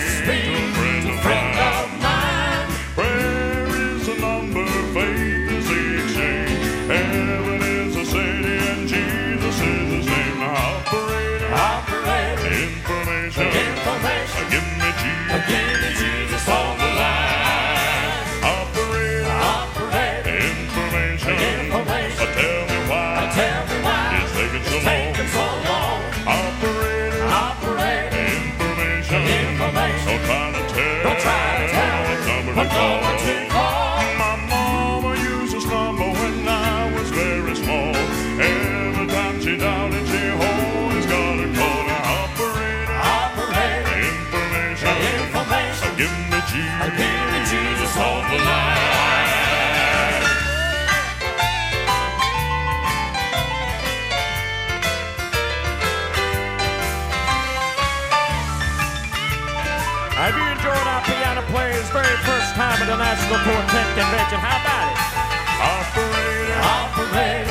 speak to a friend of mine. Prayer is the number, faith is the exchange. Heaven is the city and Jesus is his name. Operator, information, give me Jesus on the line. Operator, information, tell me why it's taking so long. Operator, information, don't try to tell what number to call. My mama used this number when I was very small. Every time she doubted, she always got a call. Operator, information, give me Jesus on the line. Have you enjoyed our piano player's very first time at the National Quartet Convention? How about it? Operator,